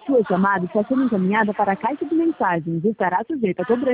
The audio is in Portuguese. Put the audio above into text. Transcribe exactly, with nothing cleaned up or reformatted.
Sua chamada está sendo encaminhada para a caixa de mensagens e estará sujeita a cobrança.